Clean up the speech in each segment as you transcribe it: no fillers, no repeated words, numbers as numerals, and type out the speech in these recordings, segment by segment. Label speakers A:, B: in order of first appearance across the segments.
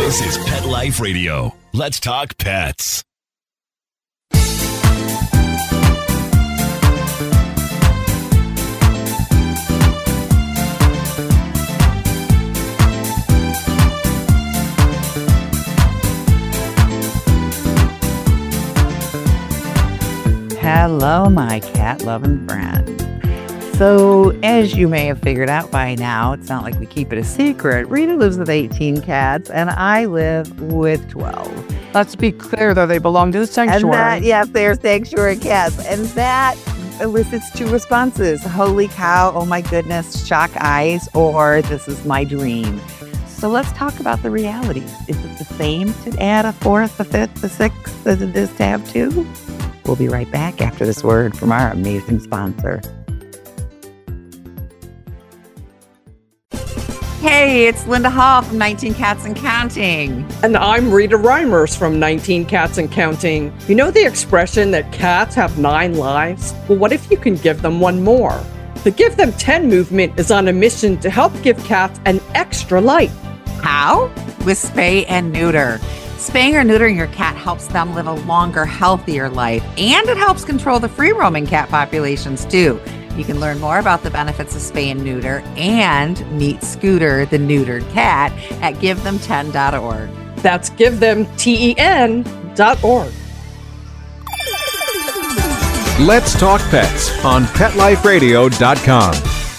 A: This is Pet Life Radio. Let's talk pets.
B: Hello, my cat-loving friend. So, as you may have figured out by now, it's not like we keep it a secret. Rita lives with 18 cats, and I live with 12.
C: Let's be clear, though, they belong to the sanctuary.
B: Yes, they're sanctuary cats. And that elicits two responses. Holy cow, oh my goodness, shock eyes, or this is my dream. So let's talk about the reality. Is it the same to add a fourth, a fifth, a sixth as it is to have two? We'll be right back after this word from our amazing sponsor. Hey, it's Linda Hall from 19 Cats and Counting.
C: And I'm Rita Reimers from 19 Cats and Counting. You know the expression that cats have 9 lives? Well, what if you can give them one more? The Give Them 10 movement is on a mission to help give cats an extra life.
B: How? With spay and neuter. Spaying or neutering your cat helps them live a longer, healthier life, and it helps control the free-roaming cat populations, too. You can learn more about the benefits of spay and neuter and meet Scooter, the neutered cat, at GiveThem10.org.
C: That's GiveThem10.org.
D: Let's Talk Pets on PetLifeRadio.com.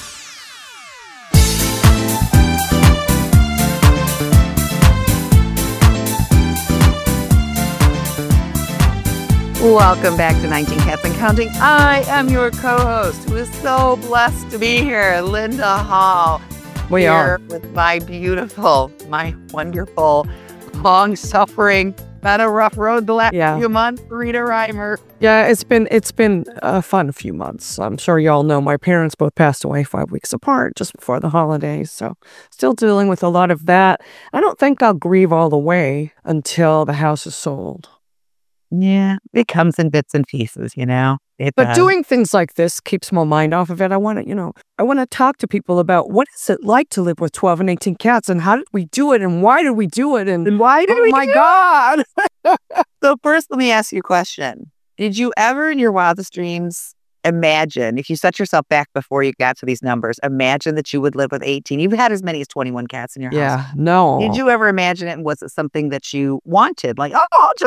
B: Welcome back to 19 Cats and Counting. I am your co-host who is so blessed to be here, Linda Hall.
C: We are.
B: With my beautiful, my wonderful, long-suffering, been a rough road the last few months, Rita Reimer.
C: Yeah, it's been a fun few months. I'm sure y'all know my parents both passed away 5 weeks apart just before the holidays, so still dealing with a lot of that. I don't think I'll grieve all the way until the house is sold.
B: Yeah, it comes in bits and pieces, you know.
C: But doing things like this keeps my mind off of it. I want to talk to people about what is it like to live with 12 and 18 cats, and how did we do it, and why did we do it, and
B: why did we?
C: Oh my God!
B: So first, let me ask you a question. Did you ever, in your wildest dreams, imagine, if you set yourself back before you got to these numbers, imagine that you would live with 18? You've had as many as 21 cats in your house.
C: Yeah, no.
B: Did you ever imagine it? And was it something that you wanted? Like,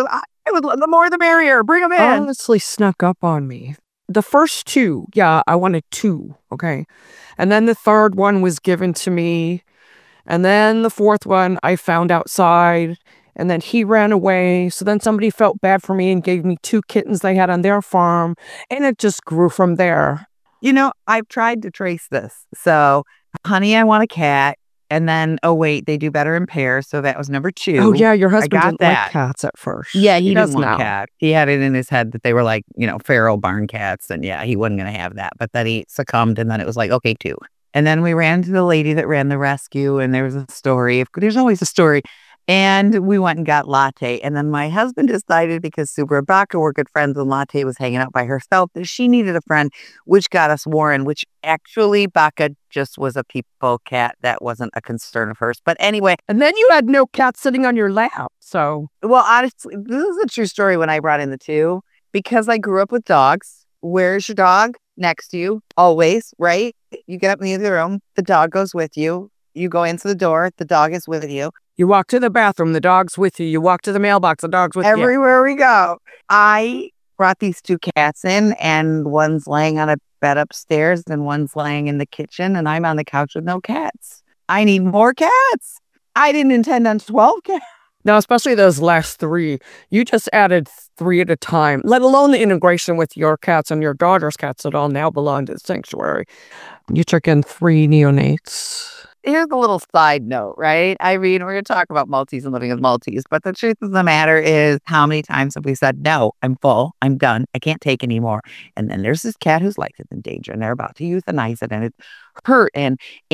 B: the more the merrier. Bring them in.
C: Honestly, snuck up on me. The first 2, I wanted 2, okay? And then the third one was given to me. And then the fourth one I found outside. And then he ran away. So then somebody felt bad for me and gave me 2 kittens they had on their farm. And it just grew from there.
B: You know, I've tried to trace this. So, honey, I want a cat. And then, oh, wait, they do better in pairs. So that was number 2.
C: Oh, yeah, your husband didn't like cats at first.
B: Yeah, he doesn't
C: want
B: want cats. He had it in his head that they were like, feral barn cats. And yeah, he wasn't going to have that. But then he succumbed, and then it was like, okay, 2. And then we ran to the lady that ran the rescue, and there was a story. There's always a story. And we went and got Latte. And then my husband decided, because Super and Baca were good friends and Latte was hanging out by herself, that she needed a friend, which got us Warren, which actually Baca just was a people cat. That wasn't a concern of hers. But anyway.
C: And then you had no cat sitting on your lap. So.
B: Well, honestly, this is a true story when I brought in the 2. Because I grew up with dogs. Where's your dog? Next to you. Always, right? You get up in the other room. The dog goes with you. You go into the door. The dog is with you.
C: You walk to the bathroom, the dog's with you. You walk to the mailbox, the dog's with you.
B: Everywhere we go. I brought these 2 cats in, and one's laying on a bed upstairs and one's laying in the kitchen, and I'm on the couch with no cats. I need more cats. I didn't intend on 12 cats.
C: No, especially those last 3. You just added 3 at a time, let alone the integration with your cats and your daughter's cats that all now belong to the sanctuary. You took in 3 neonates.
B: Here's a little side note, right? I mean, we're going to talk about Maltese and living with Maltese, but the truth of the matter is, how many times have we said, no, I'm full, I'm done, I can't take anymore. And then there's this cat whose life is in danger, and they're about to euthanize it, and it's hurt, and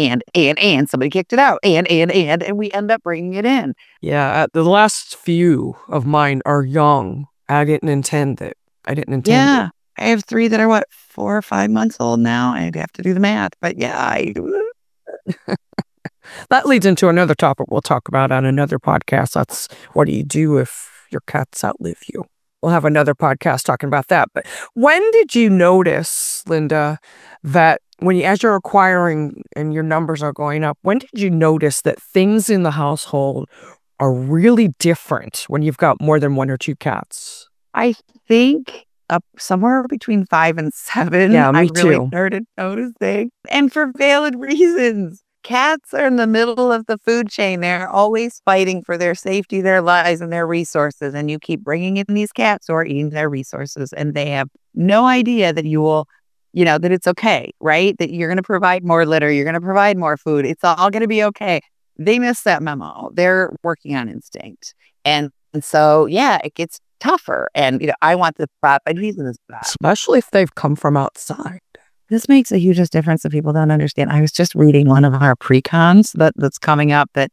B: somebody kicked it out, and we end up bringing it in.
C: Yeah, the last few of mine are young. I didn't intend it.
B: Yeah, I have 3 that are, 4 or 5 months old now. I'd have to do the math, but yeah,
C: That leads into another topic we'll talk about on another podcast. That's what do you do if your cats outlive you? We'll have another podcast talking about that. But when did you notice, Linda, that as you're acquiring and your numbers are going up, when did you notice that things in the household are really different when you've got more than 1 or 2 cats?
B: I think up somewhere between 5 and 7.
C: Yeah, me
B: I really
C: too.
B: started noticing. And for valid reasons. Cats are in the middle of the food chain. They're always fighting for their safety, their lives, and their resources. And you keep bringing in these cats who are eating their resources, and they have no idea that you will, that it's okay, right? That you're going to provide more litter. You're going to provide more food. It's all going to be okay. They miss that memo. They're working on instinct. And so, yeah, it gets tougher. And, I want the profit. He's in this spot.
C: Especially if they've come from outside.
B: This makes a huge difference that people don't understand. I was just reading one of our pre-cons that's coming up that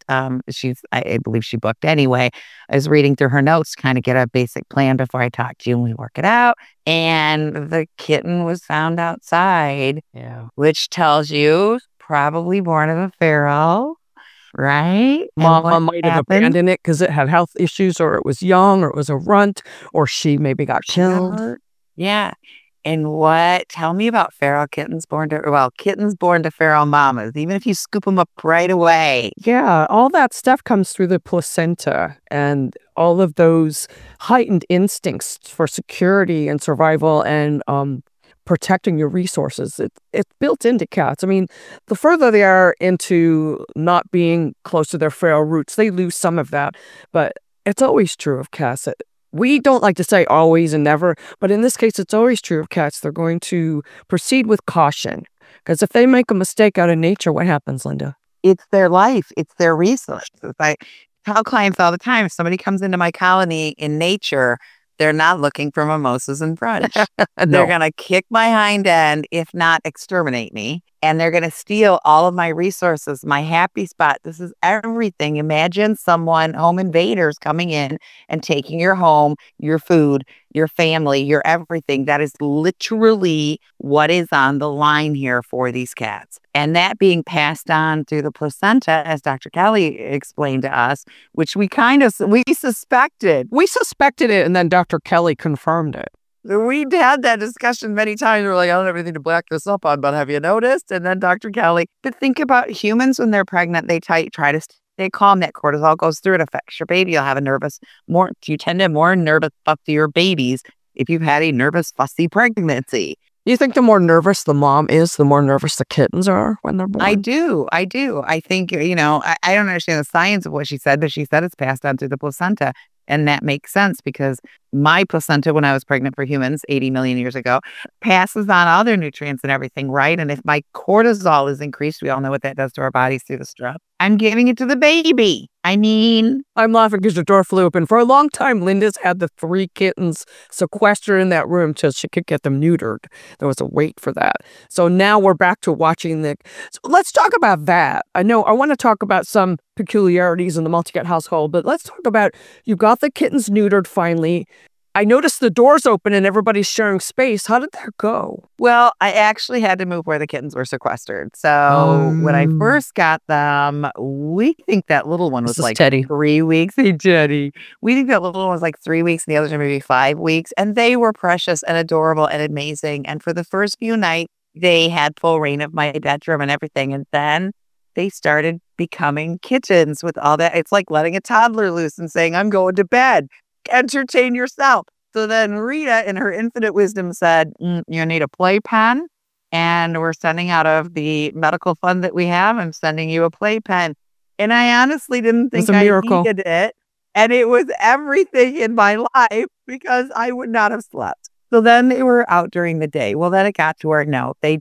B: I believe she booked anyway. I was reading through her notes to kind of get a basic plan before I talk to you and we work it out. And the kitten was found outside, which tells you probably born of a feral, right?
C: Mama might have abandoned it because it had health issues, or it was young, or it was a runt, or she maybe got killed.
B: Yeah. And tell me about feral kittens kittens born to feral mamas, even if you scoop them up right away.
C: Yeah, all that stuff comes through the placenta, and all of those heightened instincts for security and survival and protecting your resources. It's built into cats. I mean, the further they are into not being close to their feral roots, they lose some of that. But it's always true of cats. We don't like to say always and never, but in this case, it's always true of cats. They're going to proceed with caution, because if they make a mistake out of nature, what happens, Linda?
B: It's their life. It's their resources. I tell clients all the time, if somebody comes into my colony in nature, they're not looking for mimosas and brunch. They're going to kick my hind end, if not exterminate me. And they're going to steal all of my resources, my happy spot. This is everything. Imagine home invaders coming in and taking your home, your food, your family, your everything. That is literally what is on the line here for these cats. And that being passed on through the placenta, as Dr. Kelly explained to us, which we suspected.
C: We suspected it, and then Dr. Kelly confirmed it.
B: We had that discussion many times. We're like, I don't have anything to back this up on, but have you noticed? And then Dr. Kelly, but think about humans when they're pregnant, they try to stay calm. That cortisol goes through, it affects your baby. You'll have you tend to have more nervous, fussy your babies if you've had a nervous, fussy pregnancy.
C: You think the more nervous the mom is, the more nervous the kittens are when they're born?
B: I do. I think, I don't understand the science of what she said, but she said it's passed on through the placenta. And that makes sense because my placenta, when I was pregnant for humans 80 million years ago, passes on other nutrients and everything, right? And if my cortisol is increased, we all know what that does to our bodies through the stress. I'm giving it to the baby. I'm
C: laughing because the door flew open. For a long time, Linda's had the 3 kittens sequestered in that room till she could get them neutered. There was a wait for that. So now we're back to watching So let's talk about that. I want to talk about some peculiarities in the multi-cat household, but let's talk about, you got the kittens neutered finally. I noticed the doors open and everybody's sharing space. How did that go?
B: Well, I actually had to move where the kittens were sequestered. So when I first got them, we think that little one was like
C: Teddy.
B: 3 weeks. Hey, Teddy. We think that little one was like 3 weeks and the others are maybe 5 weeks. And they were precious and adorable and amazing. And for the first few nights, they had full reign of my bedroom and everything. And then they started becoming kittens with all that. It's like letting a toddler loose and saying, I'm going to bed. Entertain yourself. So then Rita, in her infinite wisdom, said, you need a playpen, and we're sending out of the medical fund that we have, I'm sending you a playpen. And I honestly didn't think I needed it. And it was everything in my life because I would not have slept. So then they were out during the day. Well, then it got to where,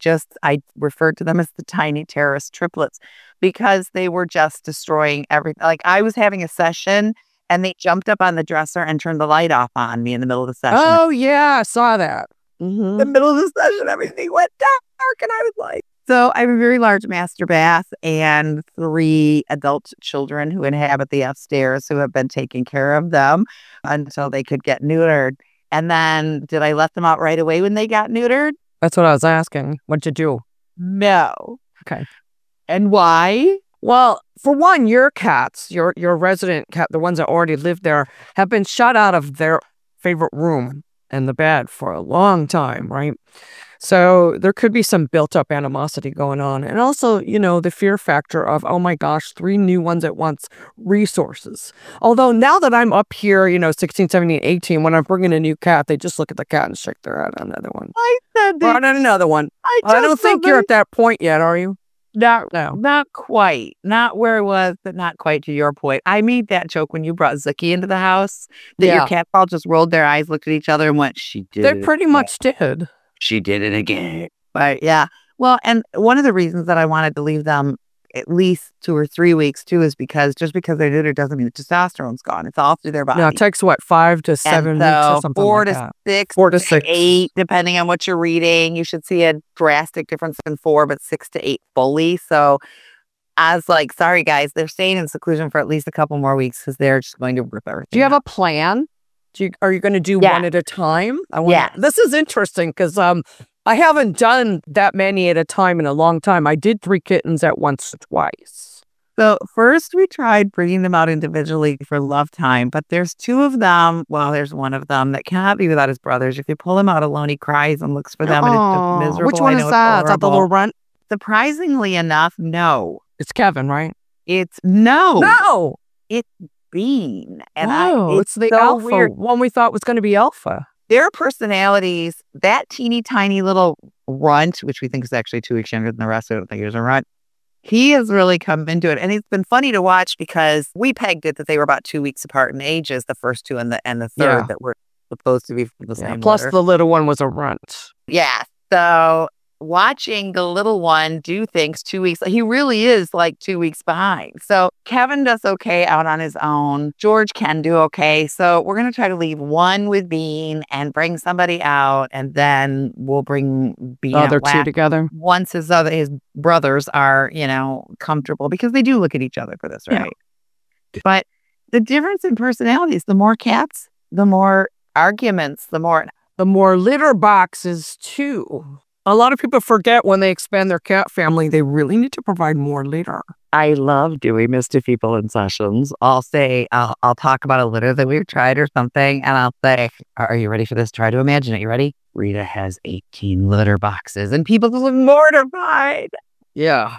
B: I referred to them as the tiny terrorist triplets because they were just destroying everything. Like I was having a session and they jumped up on the dresser and turned the light off on me in the middle of the session.
C: Oh, yeah, I saw that.
B: In the middle of the session, everything went dark. And I was like, so I have a very large master bath and 3 adult children who inhabit the upstairs who have been taking care of them until they could get neutered. And then did I let them out right away when they got neutered?
C: That's what I was asking. What'd you do?
B: No.
C: Okay.
B: And why?
C: Well, for one, your cats, your resident cat, the ones that already live there, have been shut out of their favorite room and the bed for a long time, right? So there could be some built-up animosity going on. And also, the fear factor of, oh my gosh, 3 new ones at once, resources. Although now that I'm up here, 16, 17, 18, when I'm bringing a new cat, they just look at the cat and shake their head on another one.
B: I said
C: Brought in another one. I don't think you're at that point yet, are you?
B: No,
C: No.
B: not quite. Not where it was, but not quite to your point. I made that joke when you brought Zookie into the house, that
C: Yeah.
B: your cats all just rolled their eyes, looked at each other, and went, she did
C: They
B: it
C: pretty
B: again.
C: much did.
B: She did it again. But yeah. Well, and one of the reasons that I wanted to leave them at least 2 or 3 weeks too is because just because they're neutered doesn't mean the testosterone's gone. It's all through their body.
C: Yeah, it takes 5 to 7
B: and
C: weeks
B: so
C: or something
B: 4
C: like
B: to
C: that.
B: 6,
C: 4 to 6.
B: 8, depending on what you're reading. You should see a drastic difference in 4, but 6 to 8 fully. So I was like, sorry guys, they're staying in seclusion for at least a couple more weeks because they're just going to rip everything.
C: Do you have
B: out.
C: a plan? Are you going to do
B: Yeah.
C: one at a time?
B: Yeah.
C: This is interesting because I haven't done that many at a time in a long time. I did 3 kittens at once or twice.
B: So first we tried bringing them out individually for love time, but there's 2 of them. Well, there's one of them that cannot be without his brothers. If you pull him out alone, he cries and looks for them, and it's
C: Aw,
B: just miserable.
C: which one
B: I
C: is
B: know, it's
C: that? Is that the
B: horrible.
C: little runt?
B: Surprisingly enough, no.
C: It's Kevin, right?
B: It's no.
C: No.
B: Bean. And
C: Wow, it's the
B: so
C: alpha
B: weird.
C: one we thought was going to be alpha.
B: Their personalities, that teeny tiny little runt, which we think is actually 2 weeks younger than the rest, I don't think he was a runt. He has really come into it. And it's been funny to watch because we pegged it that they were about 2 weeks apart in ages, the first 2 and the third
C: Yeah.
B: that were supposed to be from the
C: Yeah,
B: same
C: plus
B: litter.
C: the little one was a runt.
B: Yeah. So watching the little one do things 2 weeks, he really is like 2 weeks behind. So Kevin does okay out on his own. George can do okay. So we're going to try to leave one with Bean and bring somebody out. And then we'll bring Bean
C: The other
B: out
C: 2
B: last
C: together.
B: once his brothers are, comfortable because they do look at each other for this,
C: Yeah.
B: right? But the difference in personalities, the more cats, the more arguments, the more
C: litter boxes too. A lot of people forget when they expand their cat family, they really need to provide more litter.
B: I love doing this to people in sessions. I'll say, I'll talk about a litter that we've tried or something, and I'll say, are you ready for this? Try to imagine it. You ready? Rita has 18 litter boxes, and people just look mortified.
C: Yeah.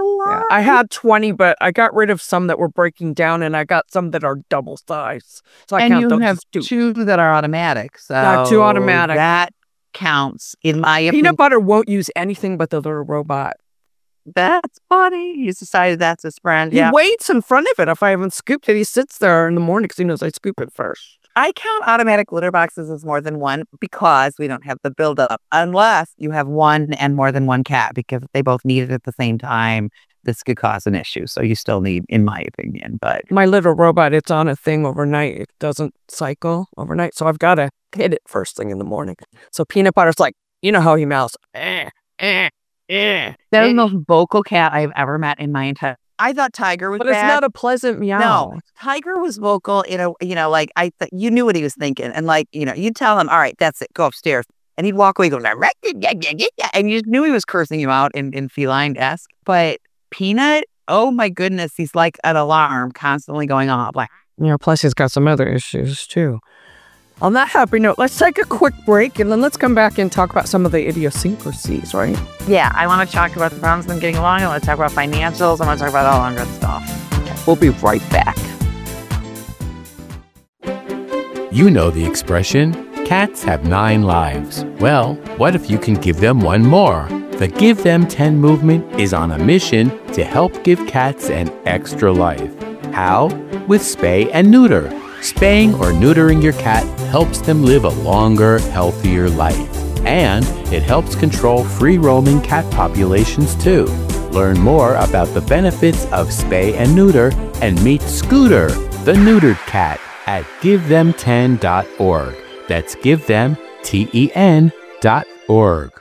C: I had 20, but I got rid of some that were breaking down, and I got some that are double size. So I
B: And
C: count
B: you
C: those
B: have
C: as 2.
B: 2 that are automatic. So
C: Yeah, 2 automatic.
B: That counts, in my opinion.
C: Peanut butter won't use anything but the little robot.
B: That's funny. He's decided that's his friend.
C: He
B: Yeah.
C: waits in front of it. If I haven't scooped it, he sits there in the morning because he knows I scoop it first.
B: I count automatic litter boxes as more than one because we don't have the buildup, unless you have one and more than one cat, because if they both need it at the same time, this could cause an issue. So you still need, in my opinion, but
C: My little robot, it's on a thing overnight. It doesn't cycle overnight. So I've got to hit it first thing in the morning. So Peanut Butter's like, you know how he mouths.
B: that is the most vocal cat I've ever met in my entire. I thought Tiger was
C: But it's
B: bad.
C: not a pleasant meow.
B: No, Tiger was vocal in a, like you knew what he was thinking. And like, you'd tell him, all right, that's it, go upstairs. And he'd walk away going, and you knew he was cursing you out in feline-esque. But Peanut, oh my goodness, he's like an alarm constantly going off. Like,
C: Plus he's got some other issues too. On that happy note, let's take a quick break and then let's come back and talk about some of the idiosyncrasies, right?
B: yeah, I want to talk about the problems with getting along. I want to talk about financials. I want to talk about all that good stuff. We'll be right back.
E: You know the expression, cats have 9 lives. Well, what if you can give them one more? The Give Them 10 movement is on a mission to help give cats an extra life. How? With spay and neuter. Spaying or neutering your cat helps them live a longer, healthier life. And it helps control free-roaming cat populations too. Learn more about the benefits of spay and neuter and meet Scooter, the neutered cat, at GiveThem10.org. That's GiveThem10.org.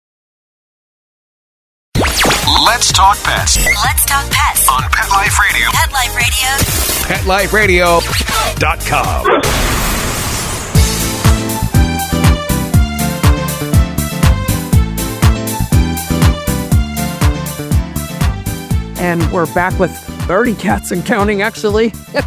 A: Let's talk pets
F: Let's talk pets
A: on Pet Life Radio.
F: Pet Life Radio.
A: PetLifeRadio.com.
C: And we're back with 30 cats and counting, actually.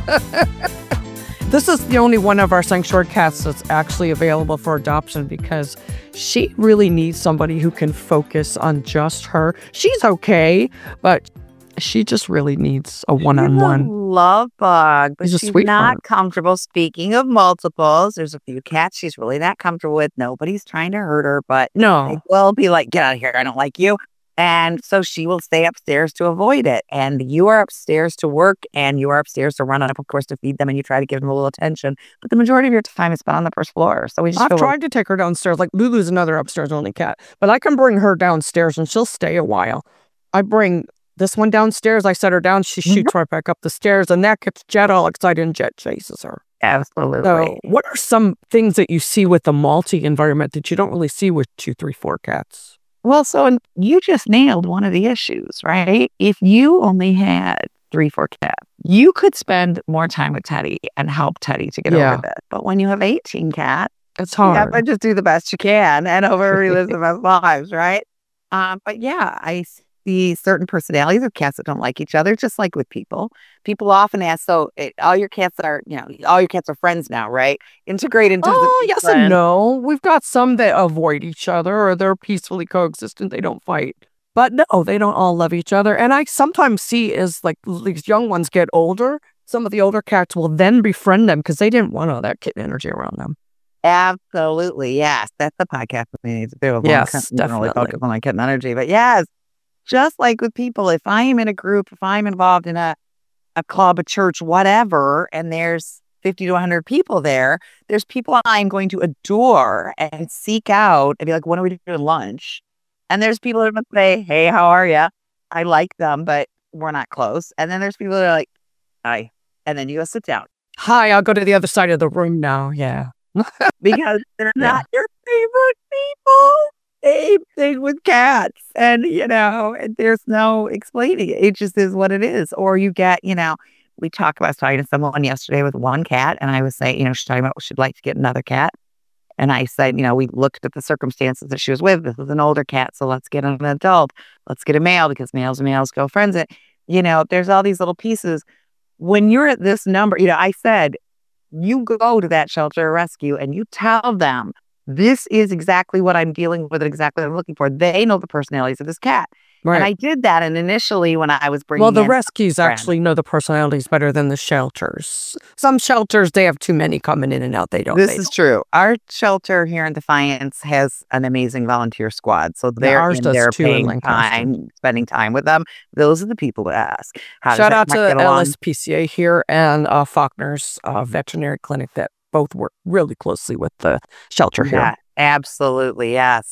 C: This is the only one of our sanctuary cats that's actually available for adoption because she really needs somebody who can focus on just her. She's okay, but she just really needs a one-on-one.
B: She's a love bug, but
C: She's a
B: she's
C: sweetheart.
B: not comfortable. Speaking of multiples, there's a few cats she's really not comfortable with. Nobody's trying to hurt her, but they
C: No.
B: will be like, get out of here. I don't like you. And so she will stay upstairs to avoid it. And you are upstairs to work and you are upstairs to run up, of course, to feed them. And you try to give them a little attention. But the majority of your time is spent on the first floor. So we just
C: I've
B: feel like,
C: tried to take her downstairs. Like Lulu's another upstairs only cat, but I can bring her downstairs and she'll stay a while. I bring this one downstairs. I set her down. She shoots right back up the stairs, and that gets Jet all excited, and Jet chases her.
B: absolutely.
C: So, what are some things that you see with the multi environment that you don't really see with 2, 3, 4 cats?
B: Well, so you just nailed one of the issues, right? If you only had 3, 4 cats, you could spend more time with Teddy and help Teddy to get
C: Yeah.
B: over this. But when you have 18 cats,
C: It's
B: you have
C: hard.
B: to just do the best you can and over relive the best lives, right? But yeah, I see certain personalities of cats that don't like each other, just like with people. People often ask, so all your cats are, all your cats are friends now, right? Integrate into
C: Oh,
B: the
C: yes
B: friends.
C: and no. We've got some that avoid each other or they're peacefully coexistent. They don't fight. But no, they don't all love each other. And I sometimes see as like these young ones get older, some of the older cats will then befriend them because they didn't want all that kitten energy around them.
B: Absolutely, yes. That's the podcast we need to do.
C: Yes,
B: We can really
C: definitely.
B: focus on my kitten energy. But yes, just like with people, if I am in a group, if I'm involved in a club, a church, whatever, and there's 50 to 100 people there, there's people I'm going to adore and seek out and be like, when are we doing lunch? And there's people that are going to say, hey, how are you? I like them, but we're not close. And then there's people that are like, hi. And then you go sit down
C: Hi, I'll go to the other side of the room now. Yeah.
B: because they're
C: Yeah.
B: not your favorite people. Same thing with cats. And, and there's no explaining it. It just is what it is. Or you get, we talked about talking to someone yesterday with one cat. And I was saying, she's talking about she'd like to get another cat. And I said, we looked at the circumstances that she was with. This was an older cat. So let's get an adult. Let's get a male because males and males go friends. There's all these little pieces. When you're at this number, I said, you go to that shelter or rescue and you tell them, this is exactly what I'm dealing with, exactly what I'm looking for. They know the personalities of this cat.
C: Right.
B: And I did that. And initially when I was bringing
C: Well, the
B: in
C: rescues
B: friends.
C: actually know the personalities better than the shelters. Some shelters, they have too many coming in and out. They don't.
B: This
C: they
B: is
C: don't.
B: true. Our shelter here in Defiance has an amazing volunteer squad. So they're
C: ours
B: in
C: does
B: there
C: too in
B: paying
C: Lancaster.
B: time, spending time with them. Those are the people to ask. How does
C: Shout
B: that
C: out to
B: cat get along?
C: LSPCA here and Faulkner's veterinary clinic that both work really closely with the shelter here.
B: Yeah, absolutely. Yes.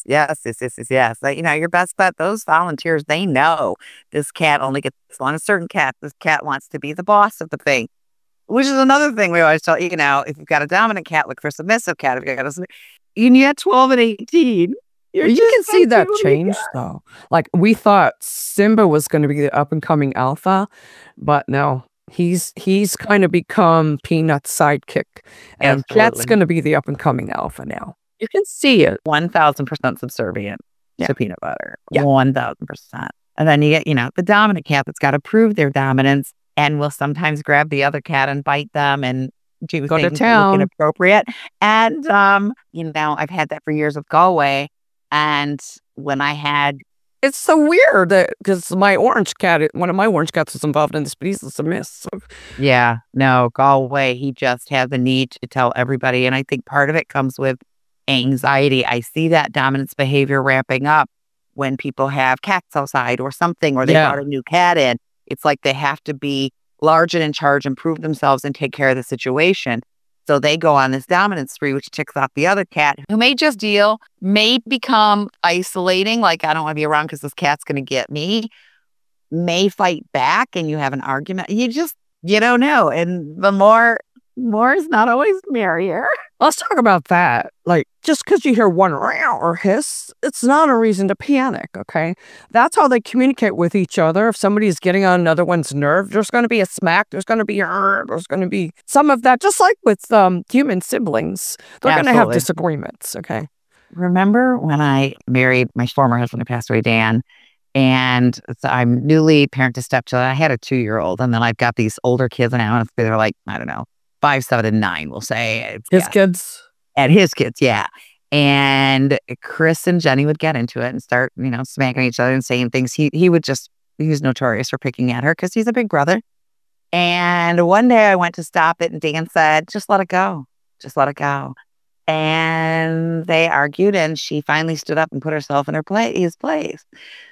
B: But, your best bet, those volunteers, they know this cat only gets on a certain cat. This cat wants to be the boss of the thing, which is another thing we always tell, if you've got a dominant cat, look for a submissive cat. If you've got you get 12 and 18.
C: You can see that change though. Like we thought Simba was going to be the up and coming alpha, but no, he's kind of become Peanut's sidekick, and Jet's
B: Absolutely.
C: going to be the up and coming alpha now. You can see it.
B: 1,000% subservient
C: Yeah.
B: to peanut butter.
C: Yeah.
B: 1,000%. And then you get, the dominant cat that's got to prove their dominance and will sometimes grab the other cat and bite them and do
C: Go to
B: things that
C: town.
B: look inappropriate. And, I've had that for years with Galway. And when I had,
C: It's so weird that because my orange cat, one of my orange cats was involved in this, but he's a submiss. So
B: Galway, he just had the need to tell everybody. And I think part of it comes with anxiety. I see that dominance behavior ramping up when people have cats outside or something, or they
C: Yeah.
B: brought a new cat in. It's like they have to be large and in charge and prove themselves and take care of the situation. So they go on this dominance spree, which ticks off the other cat who may just may become isolating. Like, I don't want to be around because this cat's going to get me, may fight back and you have an argument. You don't know. And the more is not always merrier.
C: let's talk about that. Like, just because you hear one row or hiss, it's not a reason to panic, okay? That's how they communicate with each other. If somebody's getting on another one's nerve, there's going to be a smack, there's going to be there's going to be some of that, just like with human siblings. They're going to have disagreements, okay?
B: Remember when I married my former husband who passed away, Dan, And so I'm newly parent to stepchildren. I had a 2-year-old, and then I've got these older kids, and I want to say they're like, I don't know, 5, 7, and 9, we'll say.
C: His kids?
B: And his kids, yeah. And Chris and Jenny would get into it and start, smacking each other and saying things. He was notorious for picking at her because he's a big brother. And one day I went to stop it, and Dan said, just let it go. Just let it go. And they argued, and she finally stood up and put herself in his place.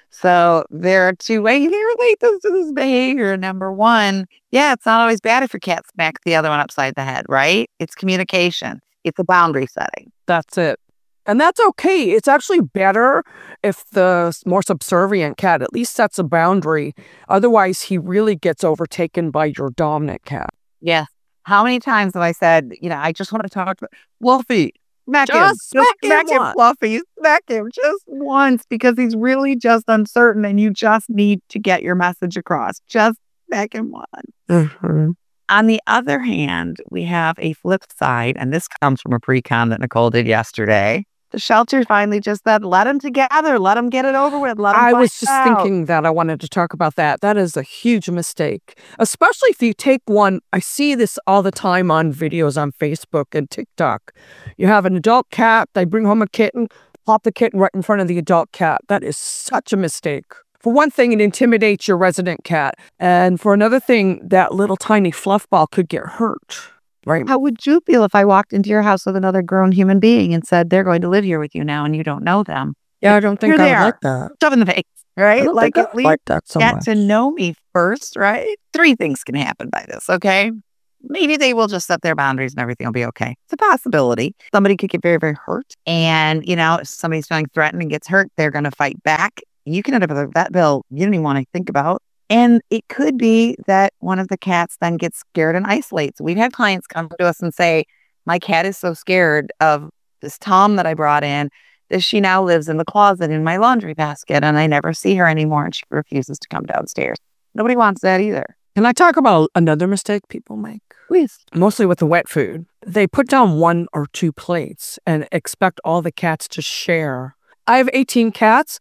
B: So there are 2 ways you relate to this behavior. Number one, yeah, it's not always bad if your cat smacks the other one upside the head, right? It's communication. It's a boundary setting.
C: That's it. And that's okay. It's actually better if the more subservient cat at least sets a boundary. Otherwise, he really gets overtaken by your dominant cat.
B: Yes. How many times have I said, I just want to talk to Wolfie. Smack him.
C: Just smack him,
B: Fluffy. Smack him just once because he's really just uncertain and you just need to get your message across. Just smack him once.
C: Mm-hmm.
B: On the other hand, we have a flip side, and this comes from a pre-con that Nicole did yesterday. The shelter finally just said, let them together. Let them get it over with.
C: I was just thinking that I wanted to talk about that. That is a huge mistake, especially if you take one. I see this all the time on videos on Facebook and TikTok. You have an adult cat. They bring home a kitten, pop the kitten right in front of the adult cat. That is such a mistake. For one thing, it intimidates your resident cat. And for another thing, that little tiny fluff ball could get hurt. Right.
B: How would you feel if I walked into your house with another grown human being and said, they're going to live here with you now and you don't know them?
C: Yeah, I don't think I would like that.
B: Shove in the face, right?
C: Like, at least that so
B: get
C: much.
B: to know me first, right? 3 things can happen by this, okay? Maybe they will just set their boundaries and everything will be okay. It's a possibility. Somebody could get very, very hurt. And, if somebody's feeling threatened and gets hurt, they're going to fight back. You can end up with a vet bill you don't even want to think about. And it could be that one of the cats then gets scared and isolates. We've had clients come to us and say, my cat is so scared of this Tom that I brought in that she now lives in the closet in my laundry basket and I never see her anymore and she refuses to come downstairs. Nobody wants that either.
C: Can I talk about another mistake people make?
B: Please.
C: Mostly with the wet food. They put down 1 or 2 plates and expect all the cats to share. I have 18 cats,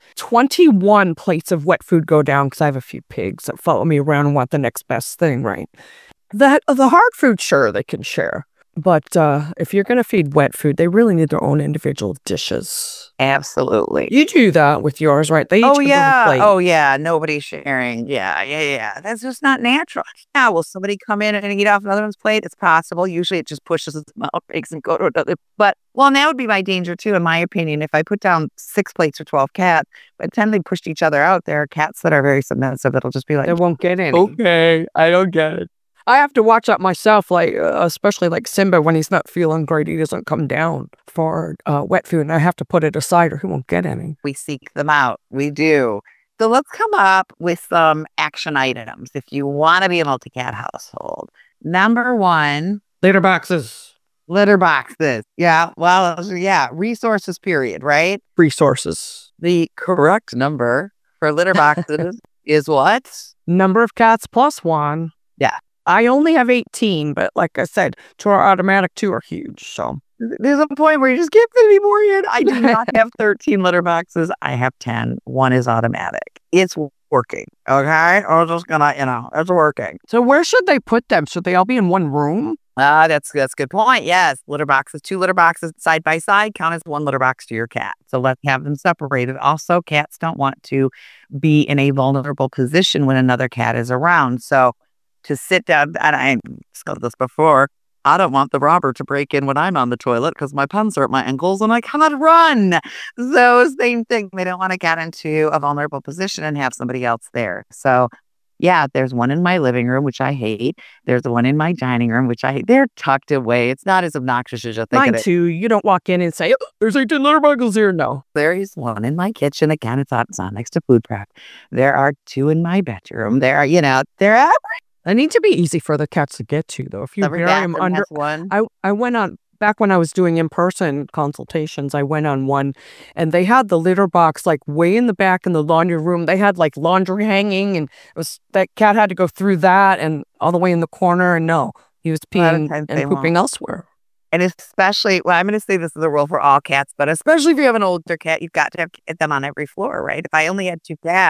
C: 21 plates of wet food go down because I have a few pigs that follow me around and want the next best thing, right? The hard food, sure, they can share. But if you're going to feed wet food, they really need their own individual dishes.
B: Absolutely.
C: You do that with yours, right? They each
B: Oh,
C: get
B: yeah.
C: a plate.
B: Oh, yeah. Nobody's sharing. Yeah. That's just not natural. Yeah. Will somebody come in and eat off another one's plate? It's possible. Usually it just pushes them out, makes them go to another. But, and that would be my danger, too, in my opinion. If I put down 6 plates or 12 cats, by the time they pushed each other out, there are cats that are very submissive. It'll just be like,
C: they won't get any.
B: okay, I don't get it.
C: I have to watch out myself, especially like Simba, when he's not feeling great, he doesn't come down for wet food, and I have to put it aside or he won't get any.
B: We seek them out. We do. So let's come up with some action items if you want to be a multi-cat household. Number 1.
C: Litter boxes.
B: Litter boxes. Yeah. Well, yeah. Resources, period, right?
C: Resources.
B: The correct number for litter boxes is what?
C: Number of cats plus 1.
B: Yeah.
C: I only have 18, but like I said, to our automatic 2 are huge. So
B: there's a point where you just can't fit any more in. I do not have 13 litter boxes. I have 10. 1 is automatic. It's working. Okay. I'm just gonna, it's working.
C: So where should they put them? Should they all be in one room?
B: That's a good point. Yes. Litter boxes, 2 litter boxes side by side count as 1 litter box to your cat. So let's have them separated. Also, cats don't want to be in a vulnerable position when another cat is around. So to sit down, and I discussed this before, I don't want the robber to break in when I'm on the toilet because my pants are at my ankles and I cannot run. So same thing. They don't want to get into a vulnerable position and have somebody else there. So yeah, there's one in my living room, which I hate. There's one in my dining room, which I hate. They're tucked away. It's not as obnoxious as you think.
C: Mine too. You don't walk in and say, oh, there's 18 litter boxes here. No.
B: There is one in my kitchen. Again, it's on next to food prep. There are 2 in my bedroom. There are, they're everywhere.
C: They need to be easy for the cats to get to, though. If you bury them under
B: one.
C: I went on, back when I was doing in-person consultations, I went on one, and they had the litter box like way in the back in the laundry room. They had like laundry hanging, and that cat had to go through that and all the way in the corner. And no, he was peeing and pooping elsewhere.
B: And especially, I'm going to say this is a rule for all cats, but especially if you have an older cat, you've got to have them on every floor, right? If I only had 2 cats,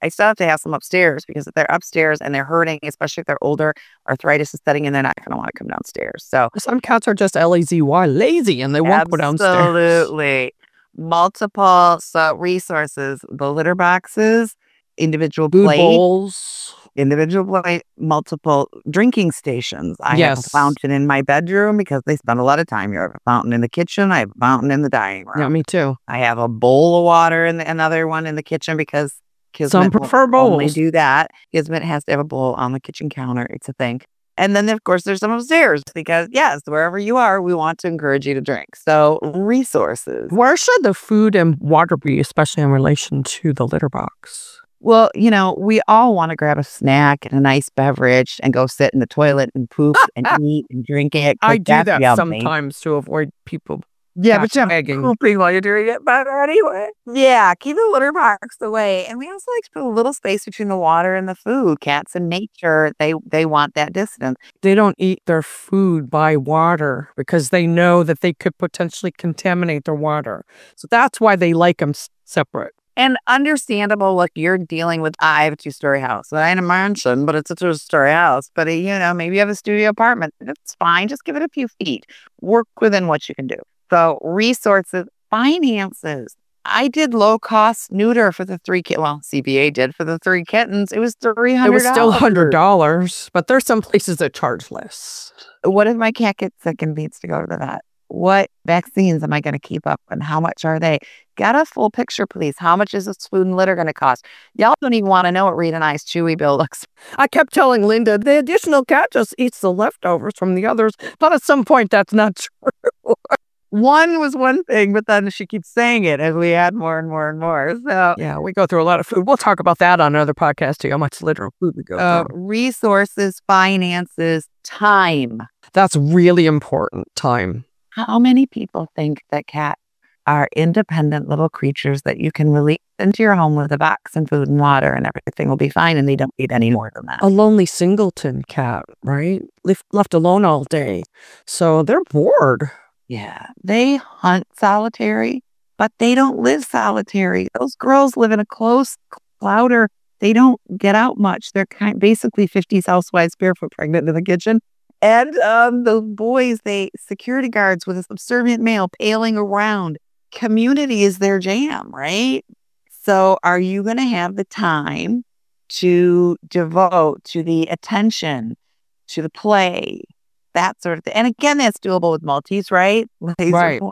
B: I still have to have some upstairs because if they're upstairs and they're hurting, especially if they're older, arthritis is setting in, they're not going to want to come downstairs. So
C: some cats are just lazy, and they won't go downstairs.
B: Absolutely. Multiple resources, the litter boxes, individual
C: food bowls,
B: individual plate, multiple drinking stations. I have a fountain in my bedroom because they spend a lot of time here. I have a fountain in the kitchen. I have a fountain in the dining room.
C: Yeah, me too.
B: I have a bowl of water and another one in the kitchen because
C: some prefer bowls.
B: Only do that. Kismet has to have a bowl on the kitchen counter. It's a thing. And then, of course, there's some upstairs because, yes, wherever you are, we want to encourage you to drink. So resources.
C: Where should the food and water be, especially in relation to the litter box?
B: Well, we all want to grab a snack and a nice beverage and go sit in the toilet and poop and eat and drink it.
C: I do that sometimes to avoid people.
B: Yeah, but you're pooping while you're doing it better anyway. Yeah, keep the litter box away. And we also like to put a little space between the water and the food. Cats in nature, they want that distance.
C: They don't eat their food by water because they know that they could potentially contaminate their water. So that's why they like them separate.
B: And understandable, look, you're dealing with, I have a 2-story house. I ain't a mansion, but it's a 2-story house. But, maybe you have a studio apartment. It's fine. Just give it a few feet. Work within what you can do. So resources, finances. I did low-cost neuter for the 3 kittens. Well, CBA did for the 3 kittens. It was $300.
C: It was still $100, but there's some places that charge less.
B: What if my cat gets sick and needs to go to the vet? What vaccines am I going to keep up and how much are they? Get a full picture, please. How much is this food and litter going to cost? Y'all don't even want to know what Rita and I's Chewy bill looks.
C: I kept telling Linda, the additional cat just eats the leftovers from the others. But at some point, that's not true.
B: One was one thing, but then she keeps saying it as we add more and more and more. So
C: yeah, we go through a lot of food. We'll talk about that on another podcast too, how much litter of food we go through.
B: Resources, finances, time.
C: That's really important, time.
B: How many people think that cats are independent little creatures that you can release into your home with a box and food and water and everything will be fine and they don't need any more than that?
C: A lonely singleton cat, right? Left alone all day. So they're bored.
B: Yeah. They hunt solitary, but they don't live solitary. Those girls live in a close clouder. They don't get out much. They're basically 50s housewives barefoot pregnant in the kitchen. And the boys, security guards with a subservient male paling around. Community is their jam, right? So are you going to have the time to devote to the attention, to the play, that sort of thing? And again, that's doable with Maltese, right?
C: Right.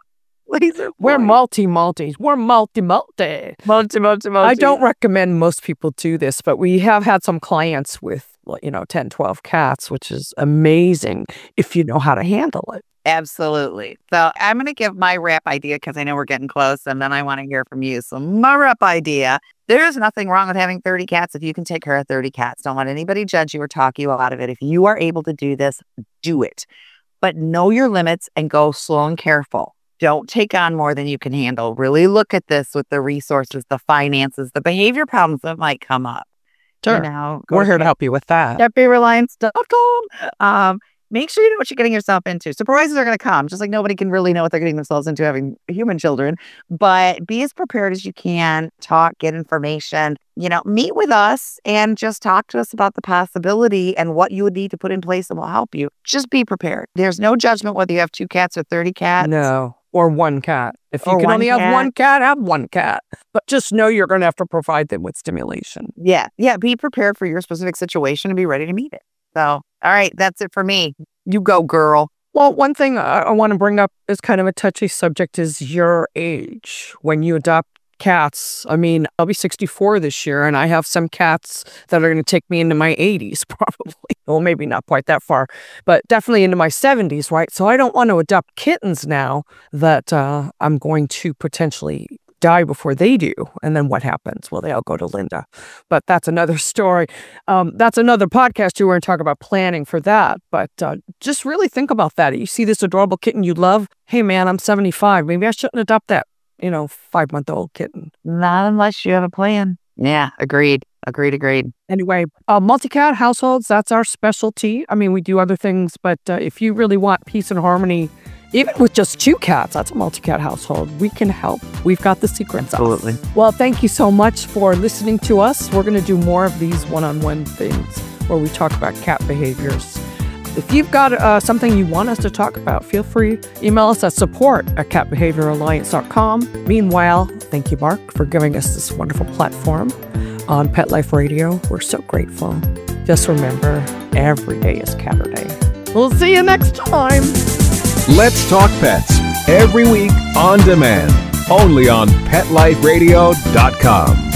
B: We're
C: multi-Maltese. We're multi. I don't recommend most people do this, but we have had some clients with 10, 12 cats, which is amazing if you know how to handle it.
B: Absolutely. So I'm going to give my wrap idea because I know we're getting close and then I want to hear from you. So my wrap idea, there's nothing wrong with having 30 cats if you can take care of 30 cats. Don't let anybody judge you or talk you out of it. If you are able to do this, do it. But know your limits and go slow and careful. Don't take on more than you can handle. Really look at this with the resources, the finances, the behavior problems that might come up.
C: Sure. We're here to help you with that.
B: PetBayReliance.com. Make sure you know what you're getting yourself into. Surprises are going to come, just like nobody can really know what they're getting themselves into having human children. But be as prepared as you can. Talk, get information, meet with us and just talk to us about the possibility and what you would need to put in place and we'll help you. Just be prepared. There's no judgment whether you have 2 cats or 30 cats.
C: No. Or 1 cat. If you can only have 1 cat, have 1 cat. But just know you're going to have to provide them with stimulation.
B: Yeah. Yeah. Be prepared for your specific situation and be ready to meet it. So, all right. That's it for me. You go, girl.
C: Well, one thing I want to bring up is kind of a touchy subject is your age. When you adopt cats, I'll be 64 this year and I have some cats that are going to take me into my 80s probably. Well, maybe not quite that far, but definitely into my 70s, right? So I don't want to adopt kittens now that I'm going to potentially die before they do. And then what happens? Well, they all go to Linda. But that's another story. That's another podcast. You were going to talk about planning for that. But just really think about that. You see this adorable kitten you love. Hey, man, I'm 75. Maybe I shouldn't adopt that 5-month-old kitten.
B: Not unless you have a plan. Yeah, agreed.
C: Anyway, multi-cat households, that's our specialty. We do other things, but if you really want peace and harmony Even with just 2 cats, that's a multi-cat household. We can help. We've got the secret sauce.
B: Absolutely.
C: Well, thank you so much for listening to us. We're going to do more of these one-on-one things where we talk about cat behaviors. If you've got something you want us to talk about, feel free. Email us at support@catbehavioralliance.com. Meanwhile, thank you, Mark, for giving us this wonderful platform on Pet Life Radio. We're so grateful. Just remember, every day is Catter Day. We'll see you next time.
D: Let's Talk Pets, every week on demand, only on PetLifeRadio.com.